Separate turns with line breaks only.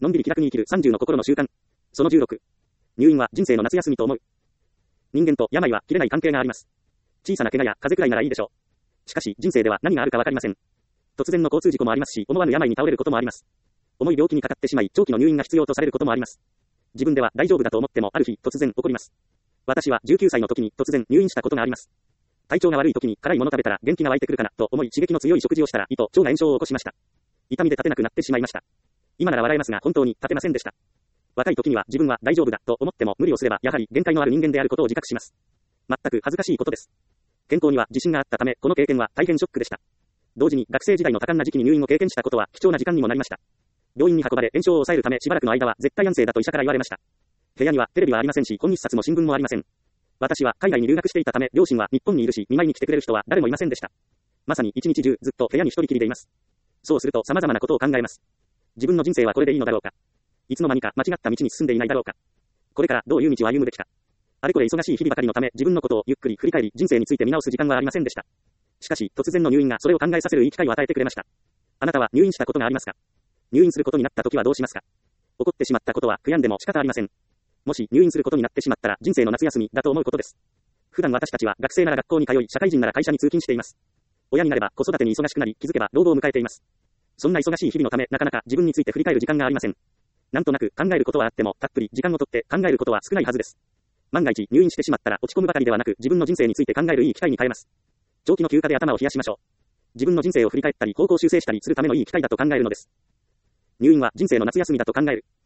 のんびり気楽に生きる30の心の習慣。その16。入院は人生の夏休みと思う。人間と病は切れない関係があります。小さな怪我や風邪くらいならいいでしょう。しかし、人生では何があるかわかりません。突然の交通事故もありますし、思わぬ病に倒れることもあります。重い病気にかかってしまい、長期の入院が必要とされることもあります。自分では大丈夫だと思っても、ある日、突然起こります。私は19歳の時に突然入院したことがあります。体調が悪い時に辛いもの食べたら元気が湧いてくるかなと思い、刺激の強い食事をしたら、胃と腸が炎症を起こしました。痛みで立てなくなってしまいました。今なら笑えますが、本当に立てませんでした。若い時には自分は大丈夫だと思っても無理をすればやはり限界のある人間であることを自覚します。全く恥ずかしいことです。健康には自信があったため、この経験は大変ショックでした。同時に学生時代の多感な時期に入院を経験したことは貴重な時間にもなりました。病院に運ばれ炎症を抑えるためしばらくの間は絶対安静だと医者から言われました。部屋にはテレビはありませんし、本一冊も新聞もありません。私は海外に留学していたため、両親は日本にいるし、見舞いに来てくれる人は誰もいませんでした。まさに一日中ずっと部屋に一人きりでいます。そうすると様々なことを考えます。自分の人生はこれでいいのだろうか。いつの間にか間違った道に進んでいないだろうか。これからどういう道を歩むべきか。あれこれ忙しい日々ばかりのため、自分のことをゆっくり振り返り、人生について見直す時間はありませんでした。しかし、突然の入院がそれを考えさせるいい機会を与えてくれました。あなたは入院したことがありますか？入院することになった時はどうしますか？起こってしまったことは悔やんでも仕方ありません。もし入院することになってしまったら人生の夏休みだと思うことです。普段私たちは学生なら学校に通い、社会人なら会社に通勤しています。親になれば子育てに忙しくなり、気づけば老後を迎えています。そんな忙しい日々のため、なかなか自分について振り返る時間がありません。なんとなく考えることはあっても、たっぷり時間をとって考えることは少ないはずです。万が一入院してしまったら落ち込むばかりではなく、自分の人生について考えるいい機会に変えます。長期の休暇で頭を冷やしましょう。自分の人生を振り返ったり、方向修正したりするためのいい機会だと考えるのです。入院は人生の夏休みだと考える。